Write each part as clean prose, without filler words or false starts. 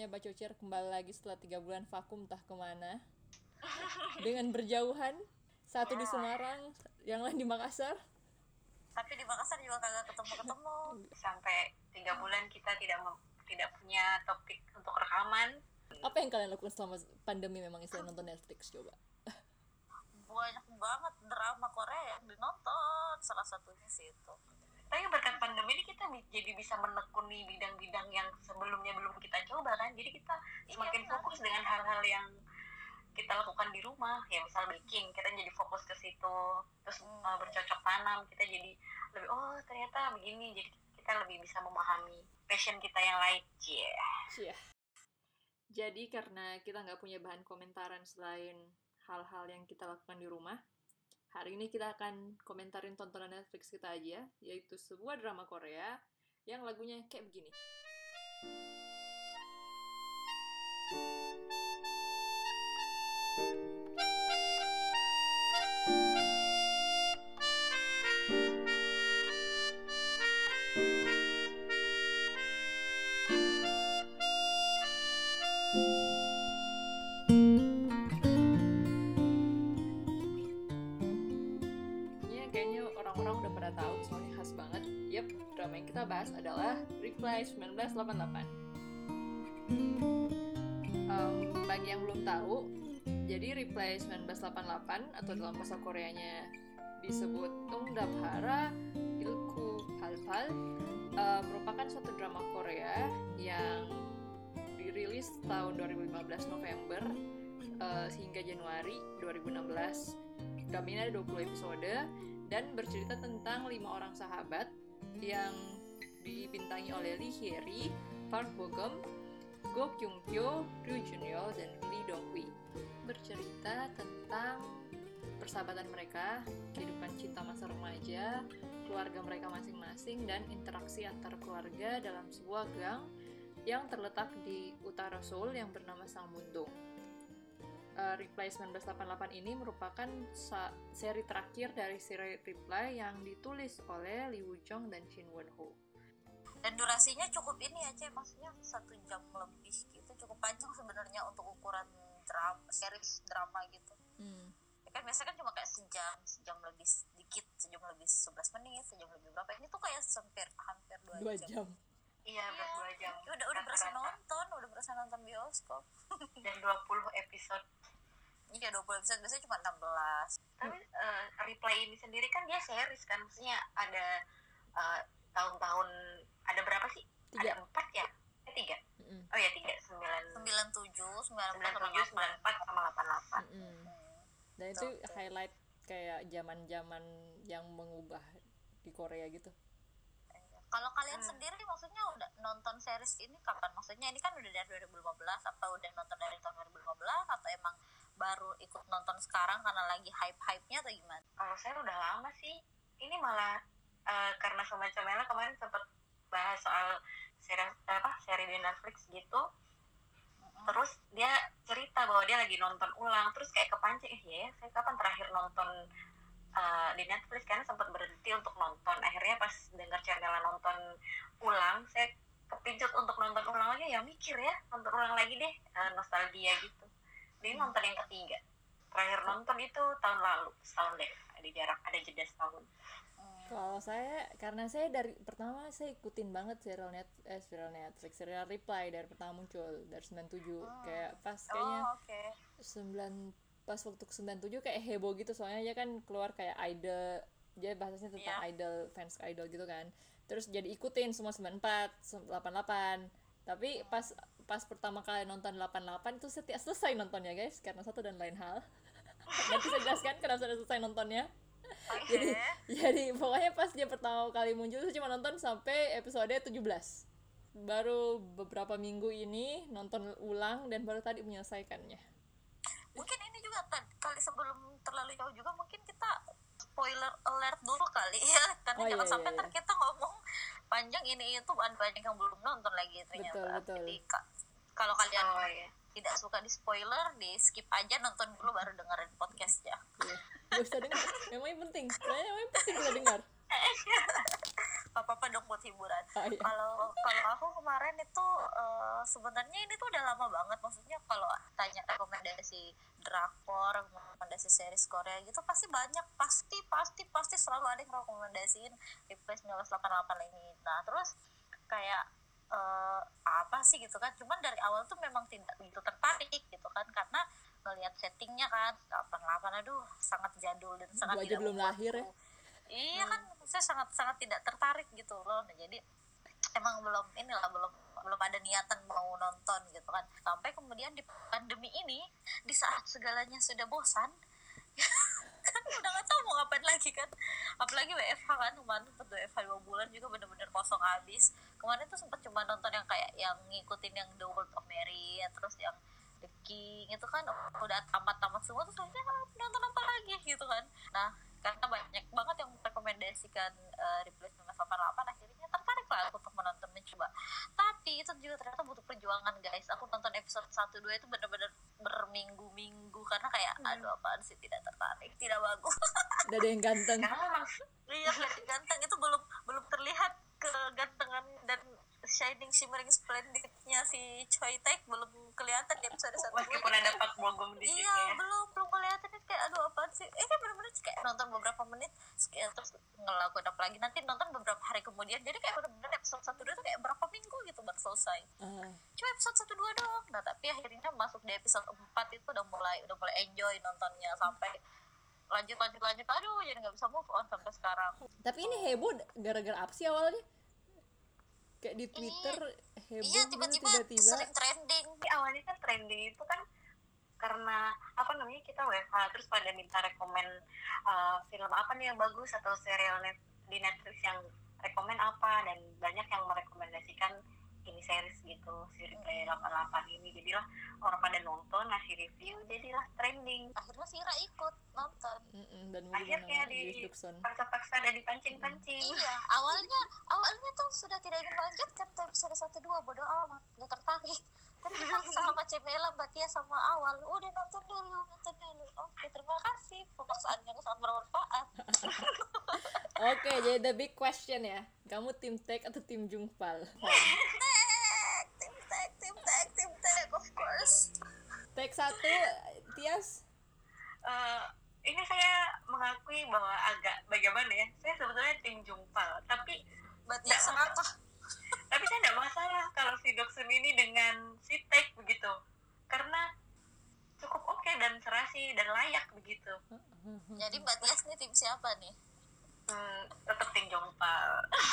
namanya Bacocir kembali lagi setelah 3 bulan vakum entah kemana. Dengan berjauhan, satu di Semarang, yang lain di Makassar. Tapi di Makassar juga kagak ketemu-ketemu. Sampai 3 bulan kita tidak punya topik untuk rekaman. Apa yang kalian lakukan selama pandemi memang selain nonton Netflix coba? Banyak banget drama Korea yang dinonton, salah satunya sih itu. Tapi berkat pandemi ini kita jadi bisa menekuni bidang-bidang yang sebelumnya belum kita coba kan. Jadi kita semakin fokus dengan hal-hal yang kita lakukan di rumah. Ya misal baking, kita jadi fokus ke situ. Terus bercocok tanam, kita jadi lebih ternyata begini. Jadi kita lebih bisa memahami passion kita yang lain. Yeah. Jadi karena kita nggak punya bahan komentaran selain hal-hal yang kita lakukan di rumah, hari ini kita akan komentarin tontonan Netflix kita aja, yaitu sebuah drama Korea yang lagunya kayak begini. Orang-orang udah pada tahu, soalnya khas banget. Yep, drama yang kita bahas adalah Reply 1988. Bagi yang belum tahu, jadi Reply 1988 atau dalam bahasa Koreanya disebut Ungdabhara Ilku Palpal merupakan suatu drama Korea yang dirilis tahun 2015 November hingga Januari 2016. Drama ini ada 20 episode dan bercerita tentang 5 orang sahabat yang dibintangi oleh Lee Hye-ri, Park Bo-gum, Go Kyung-kyo, Ryu Jun-yeol, dan Lee Dong-hui. Bercerita tentang persahabatan mereka, kehidupan cinta masa remaja, keluarga mereka masing-masing, dan interaksi antar keluarga dalam sebuah gang yang terletak di utara Seoul yang bernama Sangmun-dong. Reply 1988 ini merupakan seri terakhir dari seri Reply yang ditulis oleh Lee Woo-jung dan Shin Won-ho. Dan durasinya cukup ini aja, maksudnya 1 jam lebih gitu, cukup panjang sebenarnya untuk ukuran series drama gitu. Ya kan biasanya kan cuma kayak sejam lebih sedikit, sejam lebih 11 menit, sejam lebih berapa. Ini tuh kayak hampir 2 jam. Iya, 2 jam. Udah berasa nonton bioskop. Dan 20 episode. Iya, 20 episode, biasanya cuma 16. Tapi Reply ini sendiri kan dia series kan, maksudnya ada tahun-tahun, ada berapa sih? 3. Ada 4 ya? 3? Oh ya 3, 97, 94 sama 88. Dan itu highlight kayak zaman-zaman yang mengubah di Korea gitu. Kalau kalian sendiri maksudnya udah nonton series ini kapan? Maksudnya ini kan udah dari 2015, apa udah nonton dari tahun 2015 atau emang baru ikut nonton sekarang karena lagi hype-hype-nya atau gimana? Kalau saya udah lama sih. Ini malah karena semacam Mela kemarin sempat bahas soal seri di Netflix gitu. Terus dia cerita bahwa dia lagi nonton ulang, terus kayak kepancing, saya kapan terakhir nonton di Netflix, kan sempat berhenti untuk nonton. Akhirnya pas dengar channel nonton ulang, saya kepincut untuk nonton ulang lagi, ya mikir ya, nonton ulang lagi deh, nostalgia gitu. Jadi nonton yang ketiga. Terakhir nonton itu tahun lalu, setahun deh, ada jeda setahun. Kalau saya, karena saya dari pertama saya ikutin banget serial Netflix, serial Reply dari pertama muncul dari 97, kayak pas kayaknya 9 pas waktu ke 97 kayak heboh gitu, soalnya ya kan keluar kayak idol, jadi bahasanya tentang idol, fans idol gitu kan. Terus jadi ikutin semua 94, 88. Tapi pas pertama kali nonton 88 itu selesai nontonnya guys, karena satu dan lain hal. Nanti saya jelaskan kenapa saya selesai nontonnya. Jadi pokoknya pas dia pertama kali muncul saya cuma nonton sampai episode 17. Baru beberapa minggu ini nonton ulang dan baru tadi menyelesaikannya. Mungkin ini juga kali sebelum terlalu jauh juga mungkin kita spoiler alert dulu kali ya, karena jangan sampai ntar kita ngomong panjang ini itu banyak yang belum nonton lagi ternyata. Betul. Jadi kalau kalian tidak suka di spoiler, di skip aja, nonton dulu baru dengerin podcast ya. Gak usah dengar, memangnya penting kita dengar. apa dong buat hiburan. Oh, iya. Kalau aku kemarin itu sebenarnya ini tuh udah lama banget, maksudnya kalau tanya rekomendasi drakor, rekomendasi series Korea gitu pasti banyak, pasti selalu ada yang rekomendasiin Replay 1988 ini. Nah terus kayak apa sih gitu kan, cuman dari awal tuh memang tidak begitu tertarik gitu kan, karena ngelihat settingnya kan 88, aduh sangat jadul dan sangat Gua aja tidak belum lahir ya. iya kan, saya sangat tidak tertarik gitu loh. Nah, jadi emang belum ada niatan mau nonton gitu kan, sampai kemudian di pandemi ini, di saat segalanya sudah bosan kan udah nggak tahu mau ngapain lagi kan, apalagi WFH kan, kemarin sempat WFH 2 bulan juga bener-bener kosong habis. Kemarin tuh sempat cuma nonton yang kayak yang ngikutin yang The World of Mary, terus yang The King itu kan udah tamat-tamat semua, terus akhirnya nonton apa lagi gitu kan. Nah karena banyak banget yang merekomendasikan Replay 1988, akhirnya tertarik lah aku untuk mencoba. Tapi itu juga ternyata butuh perjuangan guys. Aku nonton episode 1-2 itu bener-bener berminggu-minggu, karena kayak aduh apaan sih, tidak tertarik, tidak bagus. Udah ada yang ganteng. Iya ganteng itu belum belum terlihat kegantengan dan shining shimmering splendidnya si Choi Taek, belum kelihatan di episode 1. Meskipun ada Park Bo Gum di situ Iya ya. belum kelihatan, kayak aduh apaan sih, kayak bener-bener kayak nonton beberapa menit terus ngelakuin apa lagi, nanti nonton beberapa hari kemudian, jadi kayak bener-bener episode 1-2 tuh kayak berapa minggu gitu baru selesai. Cuma episode 1-2 doang. Nah tapi akhirnya masuk di episode 4 itu udah mulai enjoy nontonnya, sampai lanjut aduh jadi nggak bisa move on sampai sekarang. Tapi ini heboh gara-gara apa sih awalnya? Kayak di Twitter heboh Iya gitu tiba-tiba sering trending. Tapi awalnya kan trending itu kan karena apa namanya, kita WFH terus pada minta rekomen film apa nih yang bagus atau serial di Netflix yang rekomen apa, dan banyak yang merekomendasikan ini series gitu, si Replay 88 ini. Jadilah orang pada nonton, ngasih review, jadilah trending. Akhirnya Vira ikut nonton. Dan Akhirnya dipaksa dan dipancing-pancing. Iya, awalnya tuh sudah tidak ingin melanjutkan ke episode 1-2, bodo amat, gak tertarik. Tapi dipaksa sama Cemela, Mbak Tia sama awal, udah nonton dulu. Oke, terima kasih, pemaksaannya sangat bermanfaat. Oke, jadi the big question ya, kamu tim Taek atau tim Jungpal? Tim Taek, of course. Taek 1, Tias? Ini saya mengakui bahwa agak bagaimana ya, saya sebetulnya tim Jungpal, tapi Mbak Tia apa? tapi saya tidak masalah kalau si Doksun ini dengan si Taek begitu, karena cukup oke dan serasi dan layak begitu. Jadi Mbak Tias nih tim siapa nih? Tetap tim Jungpal.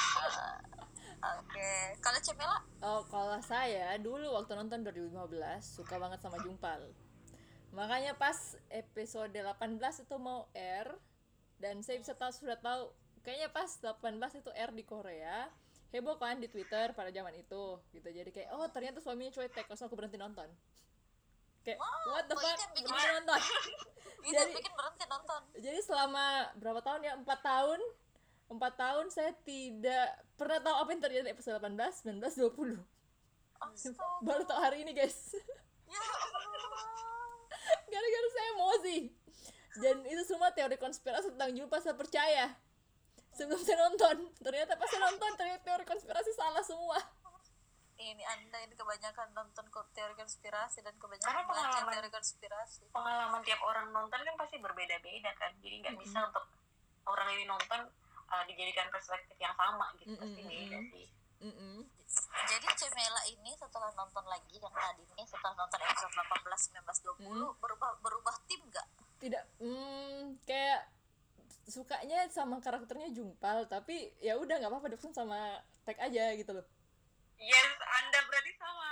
Oke. Kalau Cemela? Oh, kalau saya dulu waktu nonton 2015 suka banget sama Jungpal. Makanya pas episode 18 itu mau air, dan saya sudah tahu kayaknya pas 18 itu air di Korea, heboh kan di Twitter pada zaman itu gitu. Jadi kayak oh ternyata suaminya Choi Taek, terus aku berhenti nonton. Kayak what the fuck, berhenti nonton. Jadi bikin berhenti nonton. Jadi selama berapa tahun ya? 4 tahun saya tidak pernah tahu apa yang terjadi di episode 18, 19, 20. Baru tahu hari ini guys. Ya Allah. Gara-gara saya emosi. Dan itu semua teori konspirasi tentang Jungpal, saya percaya sebelum saya nonton. Ternyata pas saya nonton ternyata teori konspirasi salah semua. Ini Anda ini kebanyakan nonton teori konspirasi dan kebanyakan baca teori konspirasi. Pengalaman tiap orang nonton kan pasti berbeda-beda kan, jadi nggak bisa untuk orang ini nonton dijadikan perspektif yang sama gitu, pasti beda sih. Jadi Cemela ini setelah nonton lagi yang tadi nih, setelah nonton episode 18, 19, 20 berubah tim nggak? Tidak, kayak sukanya sama karakternya Jungpal, tapi ya udah nggak apa-apa, Doksun sama Taek aja gitu loh. Yes, Anda berarti sama.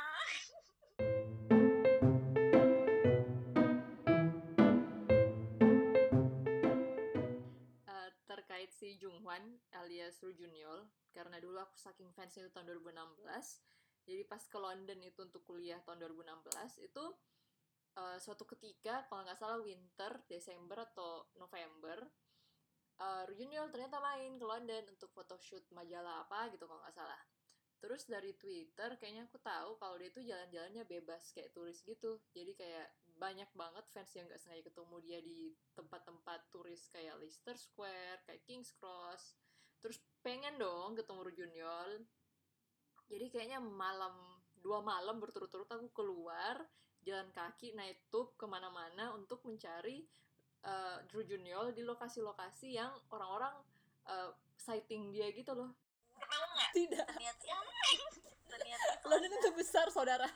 Terkait si Junghwan alias Ru Junyol, karena dulu aku saking fansnya itu tahun 2016, jadi pas ke London itu untuk kuliah tahun 2016 itu suatu ketika kalau nggak salah winter, Desember atau November, Ru Junyol ternyata main ke London untuk photoshoot majalah apa gitu kalau nggak salah. Terus dari Twitter kayaknya aku tahu kalau dia tuh jalan-jalannya bebas kayak turis gitu, jadi kayak banyak banget fans yang nggak sengaja ketemu dia di tempat-tempat turis kayak Leicester Square, kayak King's Cross. terus pengen dong ketemu Rujunyol. Jadi kayaknya 2 malam berturut-turut aku keluar jalan kaki naik tube kemana-mana untuk mencari Rujunyol di lokasi-lokasi yang orang-orang sighting dia gitu loh. Ketemu nggak? Tidak. Ternyata itu London itu besar, saudara.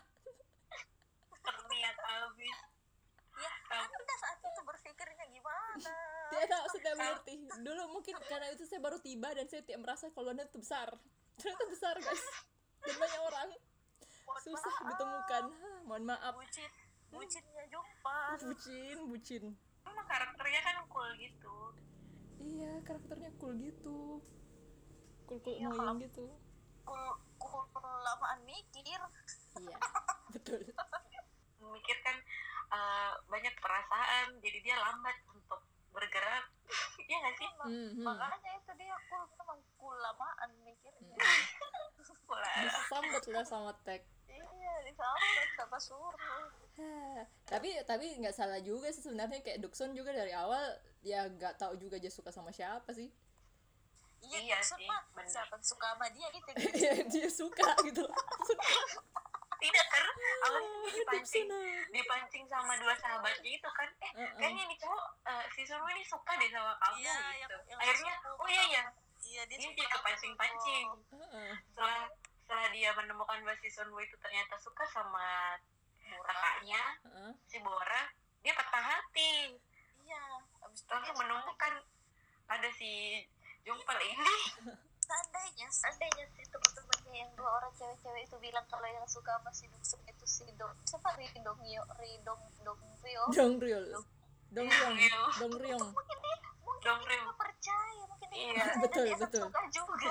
Terniat abis. ya Anda saat itu berpikirnya gimana? Tidak mengerti. Dulu mungkin karena itu saya baru tiba dan saya tidak merasa kalau London itu besar. Ternyata besar, guys. Dan banyak orang. Susah ditemukan. Mohon maaf. Bucinnya Jumpan. Bucin. Emang karakternya kan cool gitu. Iya, karakternya cool gitu. Cool Iya, annoying gitu. Lamaan mikir. Iya, betul. Memikirkan banyak perasaan, jadi dia lambat untuk bergerak. Iya nggak sih? Makanya itu dia memang lamaan mikirnya. Disambut lah sama tag. Iya, disambut sama suruh. Tapi nggak salah juga sih sebenarnya, kayak Doksun juga dari awal ya nggak tahu juga dia suka sama siapa sih. Iya sih, mah bener. siapa suka sama dia gitu. Dia suka gitu. Tidak, karena awalnya dipancing sama dua sahabatnya itu kan. Kayaknya ini cowok si Sunwoo ini suka deh sama kamu gitu. Akhirnya Iya, dia jadi kepancing-pancing. Setelah dia menemukan bahwa si Sunwoo itu ternyata suka sama kakaknya, si Bora, dia patah hati. Iya, abis itu Langsung menemukan ada si Jumpel ini. seandainya sih teman-temannya yang 2 orang cewek-cewek itu bilang kalau yang suka sama si Doksun itu si siapa Dong Ryong Dongryol. mungkin dia nggak percaya, mungkin dia Iya, nggak percaya dia suka juga.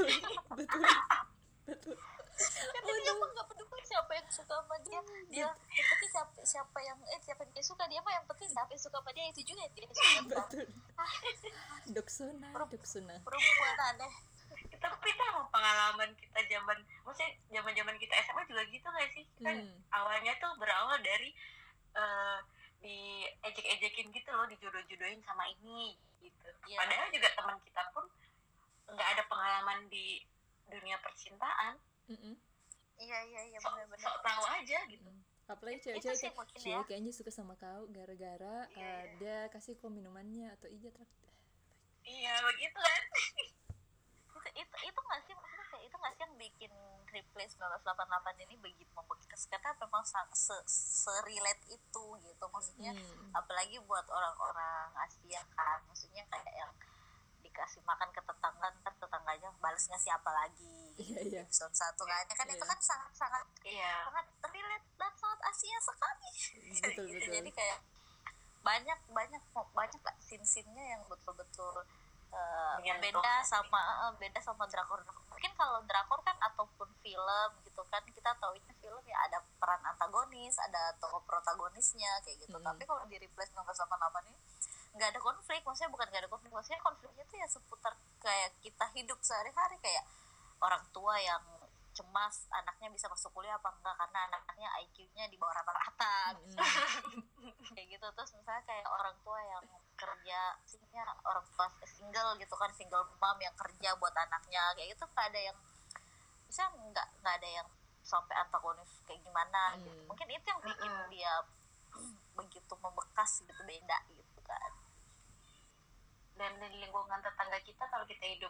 Betul. Karena dia mah nggak peduli siapa yang suka sama dia yang penting siapa yang dia suka, dia mah yang penting siapa yang suka sama dia itu juga yang dia suka. Betul. Doksuna. Perempuan aneh. Tapi sama pengalaman kita zaman kita SMA juga gitu gak sih? Kan awalnya tuh berawal dari diejek-ejekin gitu loh, dijodoh-jodohin sama ini gitu. Iya. Padahal juga teman kita pun nggak ada pengalaman di dunia percintaan. Iya benar-benar. Sok tahu aja gitu. Apalagi Itu cewek-cewek sih kayak, mungkin "Cie, ya. kayaknya suka sama kau gara-gara dia kasih kau minumannya atau iya traktir." Iya begitu kan. Itu nggak sih, maksudnya kayak itu nggak sih yang bikin Replay 1988 ini begitu membekas, karena memang se-relate itu gitu, maksudnya apalagi buat orang-orang Asia kan, maksudnya kayak yang dikasih makan ke tetangga, ntar tetangganya balas ngasih apa lagi. Iya. Episode 1 kan itu kan sangat relate dan sangat Asia sekali. Betul. Jadi kayak banyak lah scene-scene-nya yang betul-betul beda sama drakor. Mungkin kalau drakor kan ataupun film gitu kan, kita taunya film ya ada peran antagonis, ada tokoh protagonisnya kayak gitu. Tapi kalau di Replace 1988 ini nggak ada konflik, maksudnya bukan nggak ada konflik, maksudnya konfliknya tuh ya seputar kayak kita hidup sehari-hari, kayak orang tua yang cemas anaknya bisa masuk kuliah apa enggak karena anaknya IQ-nya di bawah rata-rata gitu. Kayak gitu. Terus misalnya kayak orang tua yang kerja, orang tua single gitu kan, single mom yang kerja buat anaknya kayak gitu, nggak ada yang bisa, nggak ada yang sampai antagonis kayak gimana gitu. Mungkin itu yang bikin dia begitu membekas gitu, beda gitu kan. Dan di lingkungan tetangga kita, kalau kita hidup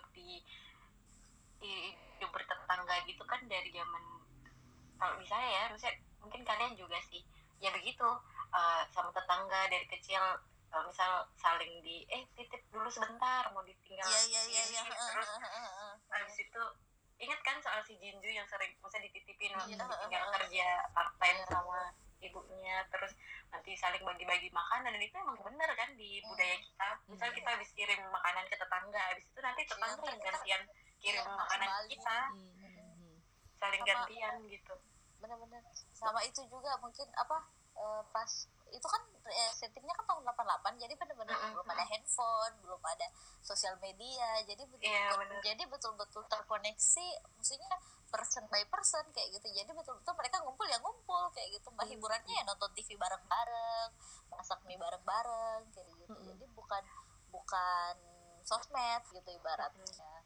bertetangga gitu kan dari zaman, kalau misalnya mungkin kalian juga sih ya begitu, sama tetangga dari kecil, misal saling titip dulu sebentar mau ditinggal. Iya. Terus habis itu ingat kan soal si Jinju yang sering misalnya dititipin ditinggal kerja part time sama ibunya, terus nanti saling bagi-bagi makanan, dan itu emang bener kan di budaya kita. Misal kita habis kirim makanan ke tetangga, habis itu nanti tetangga yang gantian kirim makanan kita, saling gantian gitu. Bener-bener. Sama itu juga mungkin pas itu kan settingnya kan tahun 88, jadi bener-bener belum ada handphone, belum ada sosial media, jadi betul-betul terkoneksi, maksudnya person by person kayak gitu. Jadi betul-betul mereka ngumpul kayak gitu. Hiburannya ya nonton TV bareng-bareng, masak mie bareng-bareng kayak gitu. Jadi bukan sosmed gitu ibaratnya.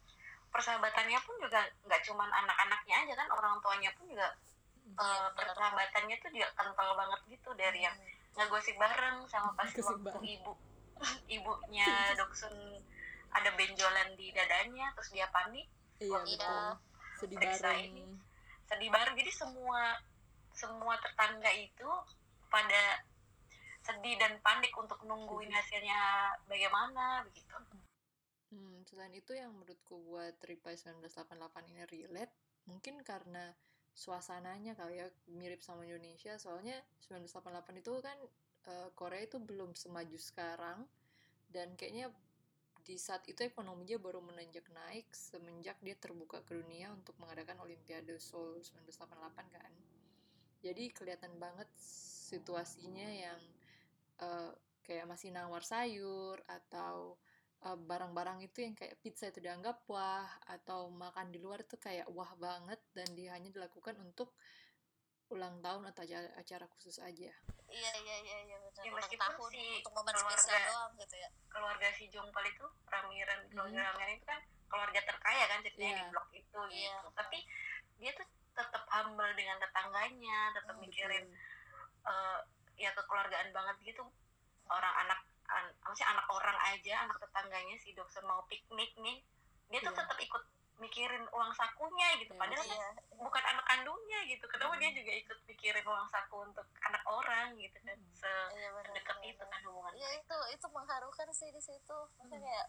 persahabatannya pun juga nggak cuman anak-anaknya aja kan, orang tuanya pun juga persahabatannya tuh juga kental banget gitu, dari yang ngegosip bareng sama pas Gosip waktu bareng. ibunya Doksun ada benjolan di dadanya terus dia panik Iya waktu betul. Sedih periksa bareng. ini. Sedih bareng, jadi semua tetangga itu pada sedih dan panik untuk nungguin hasilnya bagaimana begitu. Selain itu yang menurutku buat Reply 1988 ini relate, mungkin karena suasananya kali ya mirip sama Indonesia, soalnya 1988 itu kan Korea itu belum semaju sekarang, dan kayaknya di saat itu ekonominya baru menanjak naik semenjak dia terbuka ke dunia untuk mengadakan Olimpiade Seoul 1988 kan. Jadi kelihatan banget situasinya yang kayak masih nawar sayur, atau barang-barang itu yang kayak pizza itu dianggap wah, atau makan di luar itu kayak wah banget, dan dia hanya dilakukan untuk ulang tahun atau acara khusus aja. Iya benar. Ya, Ulang meskipun tahun si untuk momen spesial doang gitu ya. keluarga si Jongpal itu Ramiran, keluarga Ramiran itu kan keluarga terkaya kan ceritanya di blok itu gitu. Tapi dia tuh tetap humble dengan tetangganya, tetap mikirin ya kekeluargaan banget gitu. Orang maksudnya anak orang aja, anak tetangganya si Doksun mau piknik nih, dia tuh tetap ikut mikirin uang sakunya gitu, padahal bukan anak kandungnya gitu. Kenapa dia juga ikut mikirin uang saku untuk anak orang gitu kan, sedekat itu kan hubungan. Iya itu mengharukan sih di situ. Makanya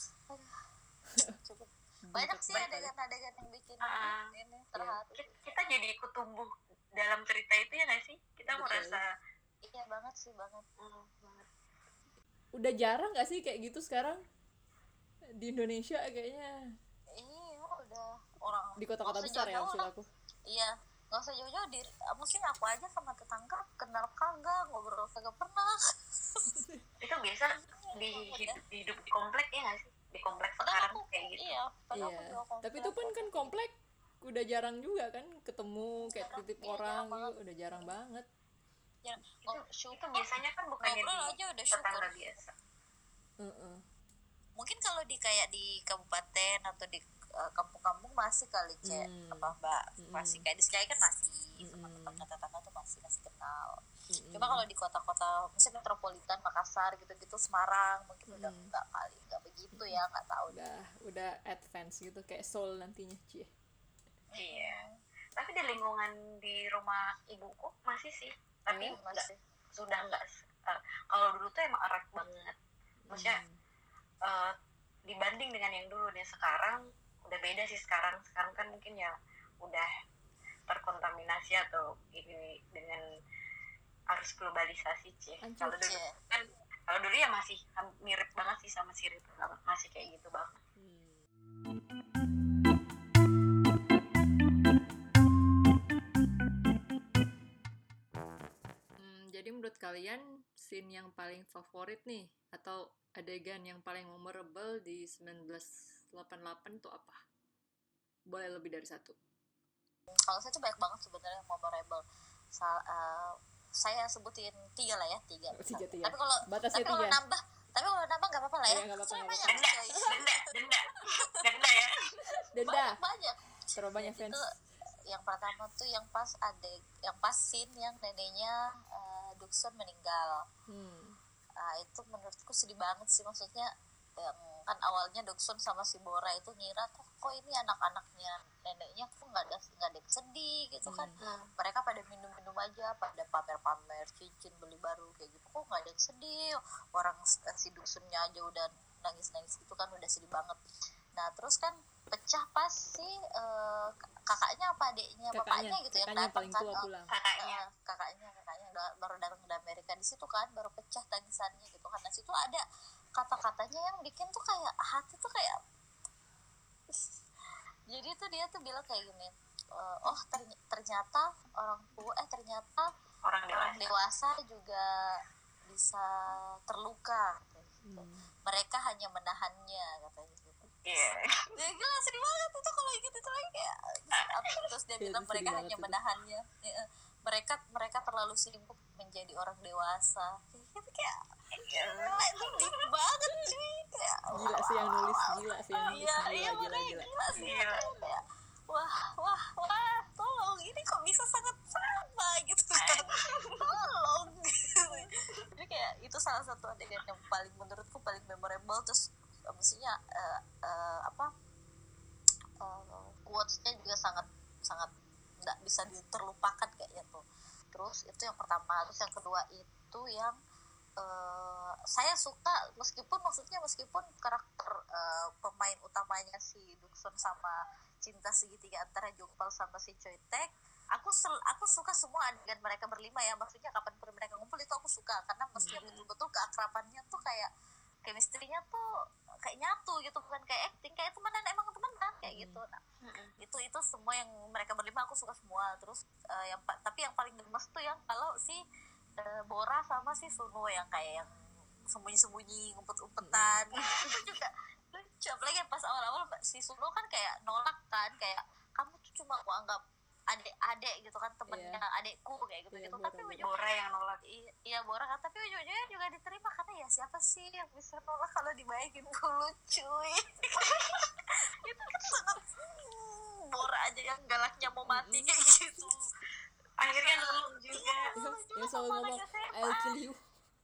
cukup banyak sih adegan-adegan yang bikin ini terharu. Kita jadi ikut tumbuh dalam cerita itu ya nggak sih? Kita merasa iya banget sih banget. Udah jarang nggak sih kayak gitu sekarang di Indonesia kayaknya? Iya udah orang Di kota-kota besar ya maksud aku. Iya, nggak usah jauh-jauh, mungkin aku aja sama tetangga kenal kagak, ngobrol kagak pernah. Itu biasa di hidup di komplek ya nggak sih? Di komplek sekarang kayak gitu. Iya. Tapi itu pun kan komplek udah jarang juga kan ketemu kayak titip orang gitu, udah jarang banget. Ya, itu biasanya kan bukannya di aja udah tetangga biasa. Mungkin kalau kayak di kabupaten atau di kampung-kampung masih kali apa mbak, masih kayak di Sekai kan masih sama tetangga tuh masih kenal. Cuma kalau di kota-kota misalnya metropolitan Makassar gitu-gitu, Semarang mungkin udah nggak begitu ya, nggak tahu. Udah advance gitu kayak Seoul nantinya cie. Iya. Tapi di lingkungan di rumah ibuku masih sih. Tapi sudah nggak. Kalau dulu tuh emang erat banget. Maksudnya dibanding dengan yang dulu nih, sekarang udah beda sih. Sekarang kan mungkin ya udah terkontaminasi atau ini dengan arus globalisasi cie. Kalau dulu ya masih mirip banget sih sama sirip, masih kayak gitu banget. Jadi menurut kalian scene yang paling favorit nih atau adegan yang paling memorable di 1988 itu apa? Boleh lebih dari satu. Kalau saya tuh banyak banget sebenarnya yang memorable. Saya sebutin 3 lah ya, 3. Tapi kalau nambah nggak apa-apa lah ya. Denda ya. Banyak. Terlalu banyak fans. Itu yang pertama tuh yang pas scene yang neneknya Doksun meninggal. Itu menurutku sedih banget sih, maksudnya yang kan awalnya Doksun sama si Bora itu ngira kok ini anak-anaknya neneknya kok nggak ada yang sedih gitu kan. Mereka pada minum-minum aja, pada pamer-pamer cincin beli baru kayak gitu, kok nggak ada yang sedih. Orang si Doksunnya aja udah nangis-nangis gitu kan, udah sedih banget. Nah terus kan pecah pas si kakaknya apa adiknya bapaknya gitu yang datang kan, kakaknya baru datang ke Amerika, di situ kan baru pecah tangisannya gitu kan. Nah situ ada kata-katanya yang bikin tuh kayak hati tuh kayak jadi tuh dia tuh bilang kayak gini, ternyata orang dewasa juga bisa terluka gitu. Mereka hanya menahannya katanya gitu. Ya gila sedih banget itu kalau inget itu lagi kayak terus dia bilang mereka hanya menahannya. Mereka terlalu sibuk menjadi orang dewasa. Kayak itu deep banget cuy, kayak Gila sih yang nulis, gila sih yang nulis, iya gila makanya gila. gila sih Gila. kayak wah tolong ini kok bisa sangat sama gitu kan, tolong gitu. Jadi kayak itu salah satu adegan yang paling menurutku paling memorable. Terus maksudnya quotes-nya juga sangat sangat nggak bisa diterlupakan kayaknya tuh. Terus itu yang pertama. Terus yang kedua itu yang saya suka meskipun karakter pemain utamanya si Duksun sama cinta segitiga antara Jungpal sama si Choi Taek, aku suka semua adegan mereka berlima ya. Maksudnya kapanpun mereka ngumpul itu aku suka, karena maksudnya betul-betul keakrabannya tuh kayak chemistry-nya tuh kayak nyatu gitu, bukan kayak acting, kayak temenan, emang temenan kayak gitu. Nah, itu semua yang mereka berlima aku suka semua. Terus tapi yang paling gemes tuh yang kalau si Bora sama si Suno yang kayak yang sembunyi-sembunyi ngumpet-umpetan itu juga lucu. Apalagi pas awal-awal si Suno kan kayak nolak kan, kayak kamu tuh cuma aku anggap adik gitu kan, temennya adekku kayak gitu gitu. Tapi Bora yang nolak. Iya Bora kan, tapi ujung-ujungnya juga diterima karena ya siapa sih yang bisa nolak kalau dibayarin dulu cuy. Itu kan sangat Bora aja yang galaknya mau mati kayak gitu, Akhirnya nolong juga. Yang selalu ngomong I'll kill you.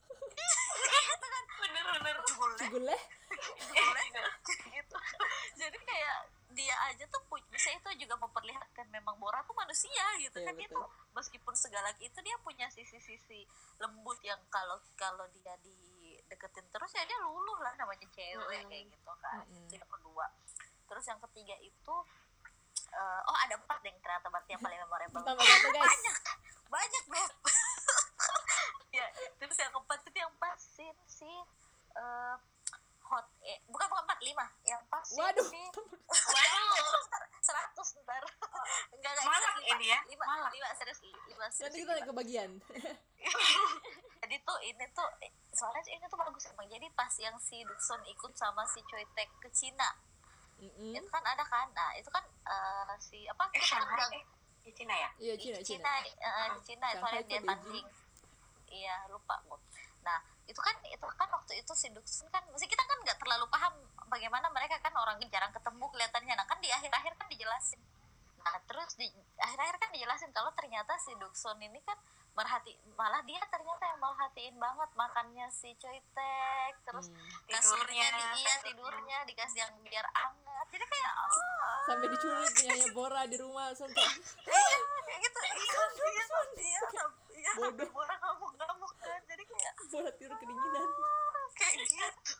Bener Cuguleh. gitu. Jadi kayak dia aja tuh bisa itu juga memperlihatkan memang Bora tuh manusia gitu kan. Betul. Itu meskipun segalak itu dia punya sisi-sisi lembut yang kalau dia dideketin terus ya dia luluh lah, namanya cewek kayak gitu kan. Itu yang kedua. Terus yang ketiga itu ada 4 deh ternyata berarti yang paling memorable. Guys. Banyak Beb. Ya, terus yang keempat itu yang pas si bukan 5 yang pas Waduh. si 100 ntar. Enggak Malak ini ya. 5 serius 5 Nanti serius. kita naik ke bagian. Jadi tuh ini tuh soalnya ini tuh bagus emang. Jadi pas yang si Duksun ikut sama si Choi Taek ke Cina, itu kan ada kan, nah itu kan si apa Shanghai di Cina ya? Iya, di Cina. Cina soalnya dia tanding. Iya lupa Bu. Nah itu kan waktu itu si Duksun kan, mesti kita kan nggak terlalu paham bagaimana mereka kan orang jarang ketemu kelihatannya. Nah kan di akhir-akhir kan dijelasin. Nah terus di akhir-akhir kan dijelasin kalau ternyata si Duksun ini kan malah dia ternyata yang merhatiin banget makannya si Choi Taek. Terus tidurnya dikasih yang biar anget. Jadi kayak Sampai diculik punyanya Bora di rumah langsung kayak iya kayak gitu. Iya bodoh. Bora ngamuk kan. Jadi kayak Bora tidur kedinginan. kayak gitu.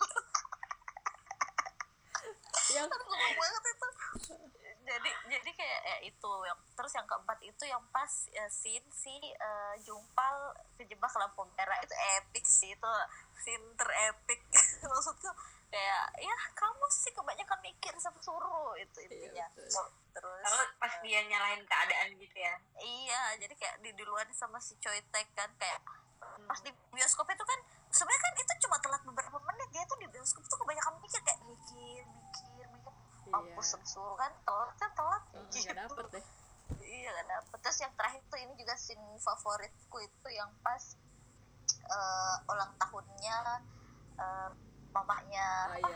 Yang Ngomong banget itu. Jadi kayak itu yang terus yang keempat itu yang pas scene si Jungpal kejebak lampu merah. Itu epic sih, itu scene terepic. Maksudku kayak ya kamu sih kebanyakan mikir sama suruh itu intinya. Iya, Terus Pas dia nyalahin keadaan gitu ya. iya, jadi kayak di duluan sama si Choi Taek kan kayak pas di bioskop itu kan sebenarnya kan itu cuma telat beberapa menit. Dia tuh di bioskop tuh kebanyakan mikir kayak mikir mampus suruh kan telat nggak dapet deh. Iya gak dapet. Terus yang terakhir tuh ini juga scene favoritku itu yang pas ulang tahunnya mamanya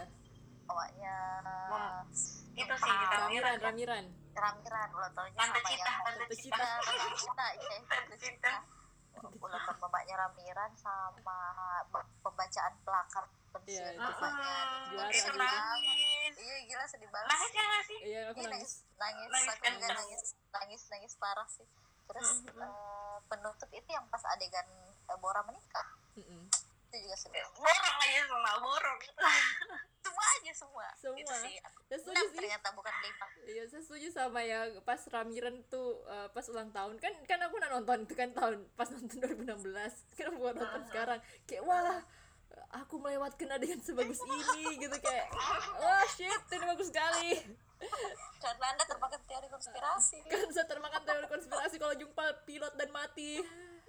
Itu sih Ramiran ulang tahunnya Tante sama Cita. Tante Cita ulang tahun mamanya Ramiran sama pembacaan plakar pensiun mamanya. Juara Itu gitu. nangis. Iya gila sedih banget. Nangis ya nggak sih? Iya, aku nangis. Nangis parah sih. Terus penutup itu yang pas adegan Bora menikah. Itu juga sedih. Borong aja borong. Semua. Itu Semua. sih. Saya setuju 6 sih. ternyata bukan 5. Iya, saya setuju sama yang pas Ramiran tuh pas ulang tahun kan aku udah nonton itu kan pas nonton 2016 kan aku buat nonton sekarang kayak wah aku melewatkan adegan sebagus ini gitu kayak wah shit ini bagus sekali. Karena Anda termakan teori konspirasi. Kan saya termakan teori konspirasi kalau Jungpal pilot dan mati.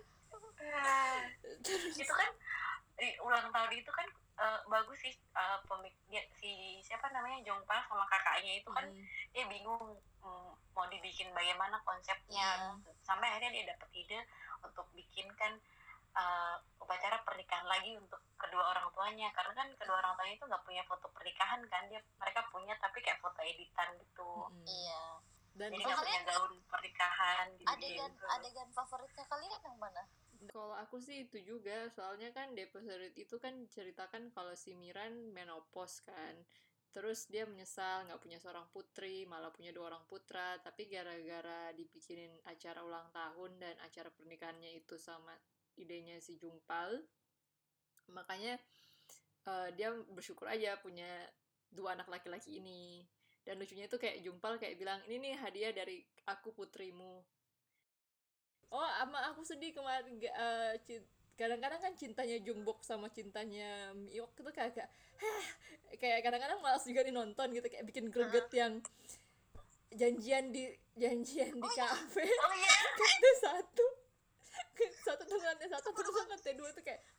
Itu kan ulang tahun itu kan bagus sih, si siapa namanya Jungpal sama kakaknya itu kan dia bingung mau dibikin bagaimana konsepnya, sampai akhirnya dia dapet ide untuk bikinkan upacara pernikahan lagi untuk kedua orang tuanya, karena kan kedua orang tuanya itu nggak punya foto pernikahan kan, mereka punya tapi kayak foto editan gitu. Iya. Dan Jadi nggak punya gaun pernikahan gitu. Adegan favoritnya kalian yang mana? kalau aku sih itu juga, soalnya kan di episode itu kan ceritakan kalau si Miran menopause kan, terus dia menyesal nggak punya seorang putri, malah punya 2 orang putra, tapi gara-gara dibikinin acara ulang tahun dan acara pernikahannya itu sama idenya si Jumpal, makanya dia bersyukur aja punya 2 anak laki-laki ini. Dan lucunya itu kayak Jumpal kayak bilang, ini nih hadiah dari aku putrimu. Oh, ama aku sedih kemarin, kadang-kadang kan cintanya Jungbok sama cintanya Miok itu kayak kayak kadang-kadang malas juga nih nonton gitu, kayak bikin greget yang janjian di kafe. Oh iya. Kata satu tuh lantai satu, terus lantai dua tuh kayak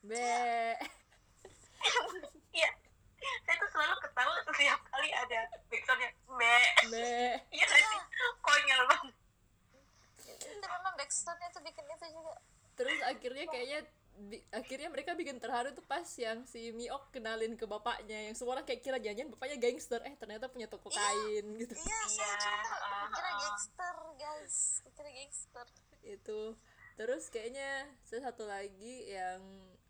Iya, saya tuh selalu ketawa setiap kali ada backsoundnya be. Iya nggak sih, konyol banget. Itu memang backstory-nya tuh bikin itu juga. Terus akhirnya mereka bikin terharu tuh pas yang si Miok kenalin ke bapaknya, yang semua orang kayak kira jangan bapaknya gangster, ternyata punya toko kain gitu. Iya, saya juga kira gangster, guys. Kira gangster. Itu. Terus kayaknya satu lagi yang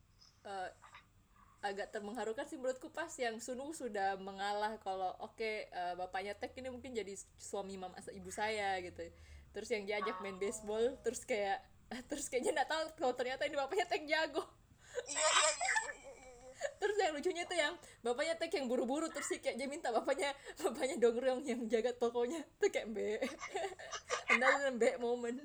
agak termengharukan sih menurutku pas yang Sunu sudah mengalah kalau bapaknya Tek ini mungkin jadi suami ibu saya gitu. Terus yang diajak main baseball, terus kayaknya nggak tahu kalau ternyata ini bapaknya Tek jago. Iya. Terus yang lucunya tuh yang bapaknya Tek yang buru-buru, terus sih kayak dia minta bapaknya Dongryong yang jaga tokonya, tuh kayak another moment.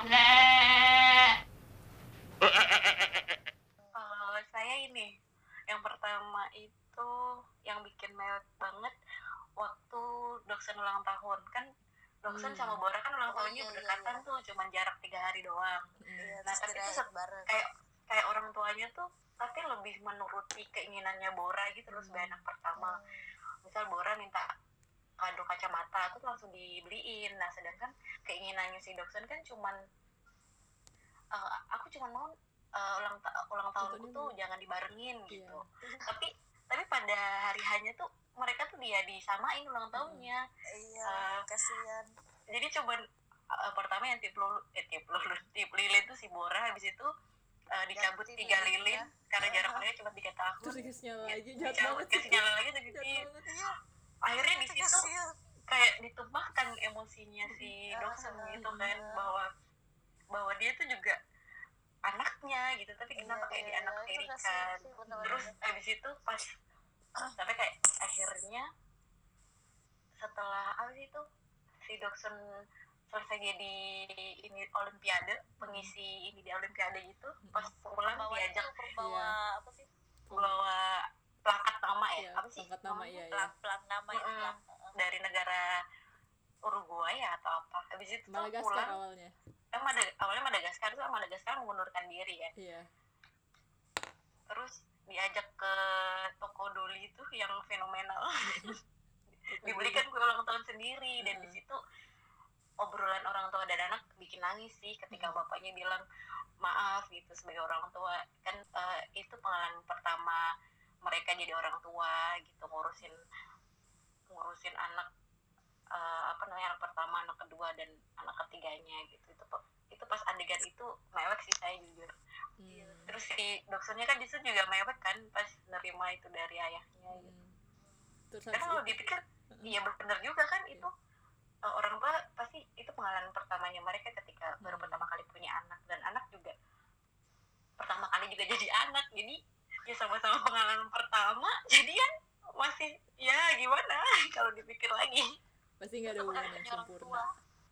Saya ini yang pertama itu yang bikin mewek banget waktu Doksan ulang tahun kan. Doksan sama Bora kan ulang tahunnya berdekatan tuh, cuman jarak 3 hari doang. Nah tapi itu kayak orang tuanya tuh tapi lebih menuruti keinginannya Bora gitu loh sebagai anak pertama. Misal Bora minta kado kacamata tuh langsung dibeliin. Nah sedangkan keinginannya si Doksan kan cuman aku cuman mau ulang tahunku tuh jangan dibarengin gitu. Tapi pada hari hanya tuh mereka tuh dia disamain ulang tahunnya. Kasihan. Jadi coba pertama yang tip lilin tuh si Bora, habis itu dicabut 3 lilin karena jarak mereka cuma 3 tahun. Terus dikasih lagi, kasih nyala lagi tuh gitu. Akhirnya di situ kayak ditumpahkan emosinya si Doksan gitu kan, bahwa dia tuh juga anaknya gitu, tapi kenapa kayak dianaktirikan. Terus abis itu pas sampai kayak akhirnya setelah apa sih itu si Doksan selesai jadi ini olimpiade, pengisi ini di olimpiade itu, pas pulang diajak bawa apa sih, bawa plakat nama apa sih plakat nama plang nama itu dari negara Uruguay atau apa. Habis itu Madagaskar pulang awalnya Madagaskar mengundurkan diri ya. Iya. Terus diajak ke toko Doli itu yang fenomenal. Dibelikan kue ulang tahun sendiri. Dan di situ obrolan orang tua dan anak bikin nangis sih ketika bapaknya bilang maaf gitu sebagai orang tua kan. Itu pengalaman pertama mereka jadi orang tua gitu, ngurusin anak anak pertama, anak kedua dan anak ketiganya gitu. Itu pas adegan itu mewek sih saya jujur. Terus si Doksannya kan disitu juga mewek kan pas nerima itu dari ayahnya gitu. Karena kalau dipikir iya benar juga kan, itu orang tua pasti itu pengalaman pertamanya mereka ketika baru pertama kali punya anak, dan anak juga pertama kali juga jadi anak, jadi ya sama-sama pengalaman pertama, jadi kan masih ya gimana kalau dipikir lagi pasti nggak ada hubungan yang sempurna.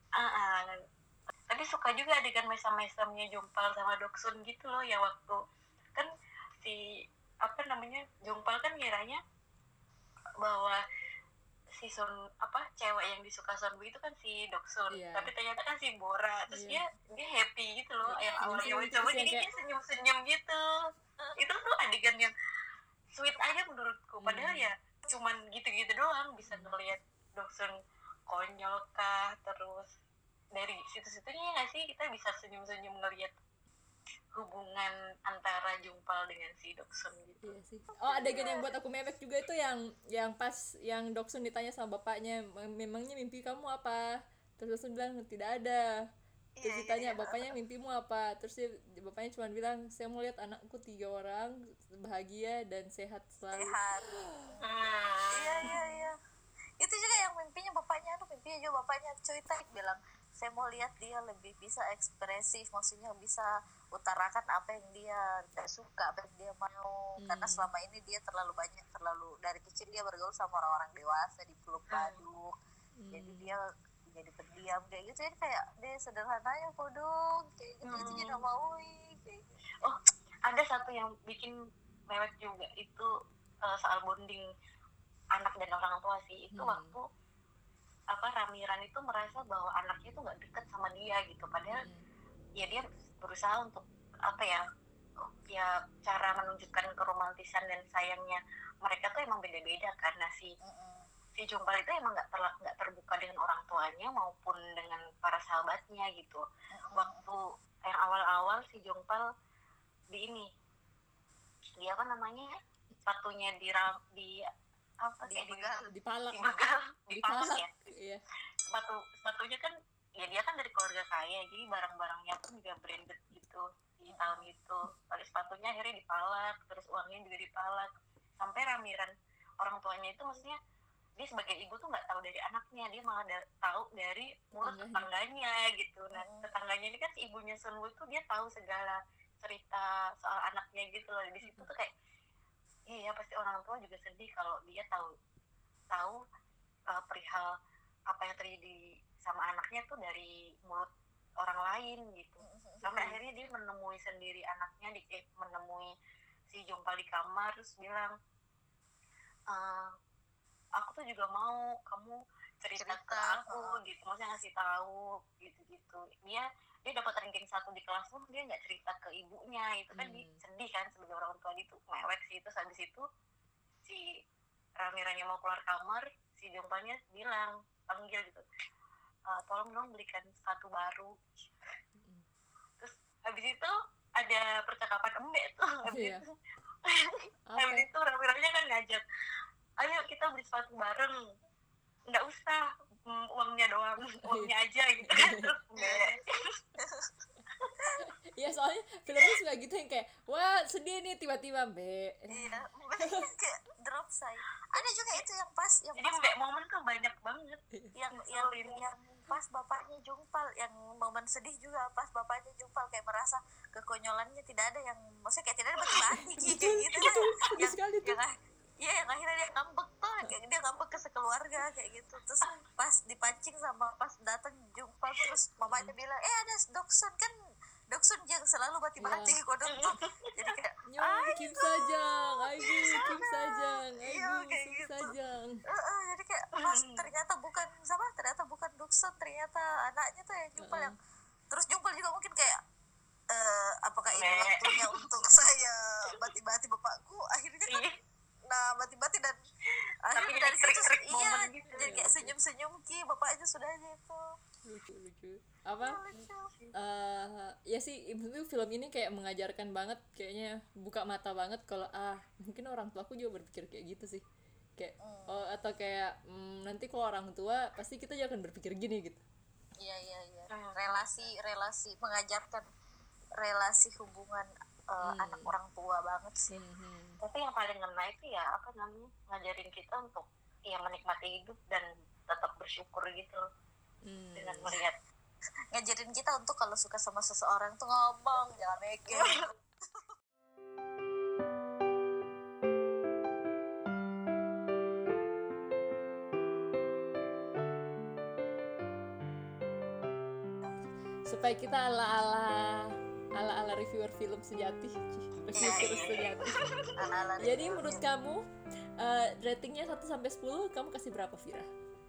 Tapi suka juga adegan mesam-mesamnya Jumpal sama Doksun gitu loh, ya waktu kan si Jumpal kan ngiranya bahwa si cewek yang disuka Sonbu itu kan si Doksun, tapi ternyata kan si Bora. Terus dia happy gitu loh, yang awalnya coba jadi dia senyum-senyum gitu. Itu tuh adegan yang sweet aja menurutku, padahal ya cuman gitu-gitu doang bisa ngeliat Doksun konyol kah, terus dari situ-situnya nggak sih kita bisa senyum-senyum ngeliat hubungan antara Jumpal dengan si Doksun gitu. Iya sih. Oh, adegan yang buat aku mewek juga itu yang pas yang Doksun ditanya sama bapaknya, memangnya mimpi kamu apa? Terus Doksun bilang tidak ada. Terus Iya, ditanya iya. bapaknya mimpimu apa? Terus bapaknya cuma bilang saya mau lihat anakku 3 orang bahagia dan sehat selalu. Sehat. Iya, iya, iya. Itu juga yang mimpinya juga bapaknya cerita bilang saya mau lihat dia lebih bisa ekspresif, maksudnya bisa utarakan apa yang dia tidak suka, apa yang dia mau, karena selama ini dia terlalu dari kecil dia bergaul sama orang-orang dewasa di peluk baduk, jadi dia jadi pendiam kayak gitu, jadi kayak dia sederhananya kodong kayak gitu, itu juga mau Oh, ada satu yang bikin mewek juga itu soal bonding anak dan orang tua sih. Itu waktu Ramiran itu merasa bahwa anaknya itu nggak deket sama dia gitu, padahal ya dia berusaha untuk ya cara menunjukkan keromantisan dan sayangnya mereka tuh emang beda-beda, karena si Jumpal itu emang nggak terbuka dengan orang tuanya maupun dengan para sahabatnya gitu. Waktu yang awal-awal si Jumpal dia apa namanya, sepatunya Dipalak ya. Iya. Sepatunya kan ya dia kan dari keluarga kaya, jadi barang-barangnya pun juga branded gitu di tahun itu. Lalu sepatunya akhirnya dipalak, terus uangnya juga dipalak, sampai Ramiran orang tuanya itu, maksudnya dia sebagai ibu tuh nggak tahu dari anaknya, dia malah tahu dari mulut tetangganya gitu. Nah, tetangganya ini kan si ibunya Sunwoo tuh dia tahu segala cerita soal anaknya gitu loh. Di situ tuh kayak iya, pasti orang tua juga sedih kalau dia tahu perihal apa yang terjadi sama anaknya tuh dari mulut orang lain gitu. Sampai akhirnya dia menemui sendiri anaknya, menemui si Jumpal di kamar, terus bilang, aku tuh juga mau kamu cerita ke aku gitu, maksudnya ngasih tahu gitu. Dia dapat ranking 1 di kelas pun dia nggak cerita ke ibunya, itu kan sedih kan sebagai orang tua. Itu mewek sih. Itu habis itu si Ramiranya mau keluar kamar, si Jumpalnya panggil gitu, tolong dong belikan sepatu baru. Terus habis itu ada percakapan embek tuh habis itu Ramiranya kan ngajak, ayo kita beli sepatu bareng, nggak usah uangnya doang, uangnya aja gitu kan. Iya, soalnya filmnya suka gitu yang kayak wah sedih nih tiba-tiba iya kayak drop say. Ada juga itu yang pas jadi mbak momen tuh banyak banget yang pas bapaknya Jumpal, yang momen sedih juga pas bapaknya Jumpal kayak merasa kekonyolannya tidak ada, yang maksudnya kayak tidak ada batu-batu kayak gitu yang sekali tuh. Yang akhirnya dia ngambek tuh, dia ngambek ke sekeluarga kayak gitu. Terus pas dipancing sama pas datang Jumpal, terus mamanya bilang ada Doksun kan, Doksun yang selalu bati-bati kodok tuh. Jadi kayak Kim Sajang, Kim Sajang, kayak gitu. Sajang. Jadi kayak pas ternyata bukan Doksun, ternyata anaknya tuh yang Jumpal yang. Terus Jumpal juga mungkin kayak apakah ini waktunya untuk saya bati-bati bapakku, akhirnya kan bati-bati dan akhirnya dari situ gitu. Jadi kayak senyum-senyum bapaknya sudah aja itu lucu apa ya sih, itu film ini kayak mengajarkan banget, kayaknya buka mata banget kalau mungkin orang tuaku juga berpikir kayak gitu sih, kayak atau kayak nanti kalau orang tua pasti kita juga akan berpikir gini gitu. Iya relasi mengajarkan relasi hubungan anak orang tua banget sih. Tapi yang paling ngena itu ya ngajarin kita untuk ya menikmati hidup dan tetap bersyukur gitu loh. Dengan melihat, ngajarin kita untuk kalau suka sama seseorang tuh ngomong, jangan meke. Supaya kita ala reviewer film sejati. Jadi menurut kamu ratingnya 1-10 kamu kasih berapa, Vira?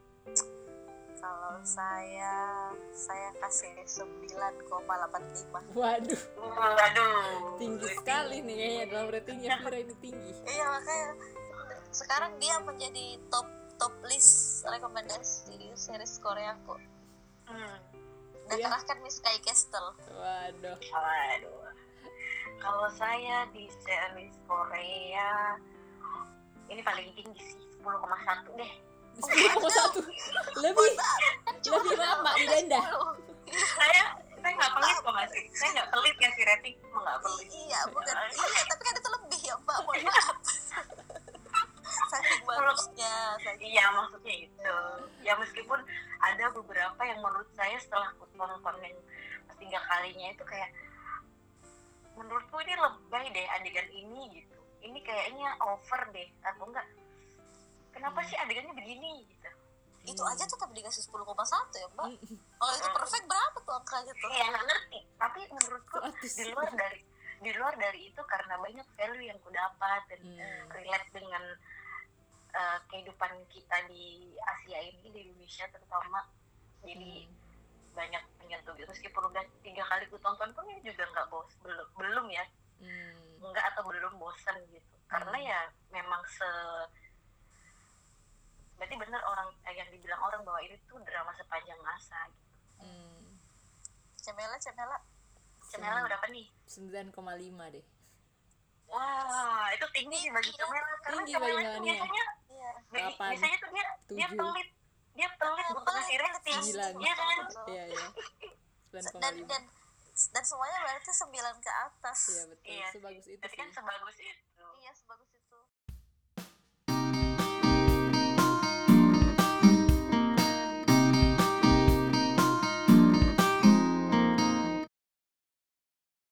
Kalau saya kasih 9,85. Waduh. Tinggi sekali nih kayaknya dalam ratingnya Vira ini tinggi. Iya, makanya sekarang dia menjadi top list rekomendasi series Korea kok. Udah kerahkan Miss Kai Castle. Waduh. Kalau saya di series Korea ini paling tinggi sih 10,1 deh. 10,1 lebih lama di Denda. Saya nggak pelit kok ngasih, saya nggak pelit ngasih rating, emang nggak pelit. Iya bukan, iya tapi kan itu lebih ya mbak, mohon maaf. Saking bagusnya, Iya maksudnya itu. Ya meskipun ada beberapa yang menurut saya setelah aku tonton yang ketiga kalinya itu kayak, menurutku ini lebay deh adegan ini gitu. Ini kayaknya over deh atau enggak? Kenapa sih adegannya begini gitu? itu aja tetap dikasih 10,1 ya mbak. Kalau itu perfect berapa tuh angkanya tuh? Iya nggak ngerti. Tapi menurutku 100. di luar dari itu karena banyak value yang ku dapat dan relate dengan kehidupan kita di Asia ini, di Indonesia terutama. Jadi banyak menyentuh gitu. Meskipun udah 3 kali ku tonton pun ya juga nggak belum ya. Enggak atau belum bosan gitu. Karena ya memang berarti benar orang yang dibilang orang bahwa ini tuh drama sepanjang masa gitu. Cemela berapa nih? 9,5 deh. Wah, itu tinggi sih bagi Cemela karena Tinggi Cemela bagi itu Melania. biasanya tuh dia pelit. Dia pelit bukan ngasih rating. 9. Iya kan? Iya. Dan 9,5. semuanya berarti 9 ke atas. Iya betul. Iya. Sebagus itu Tapi sih. kan sebagus itu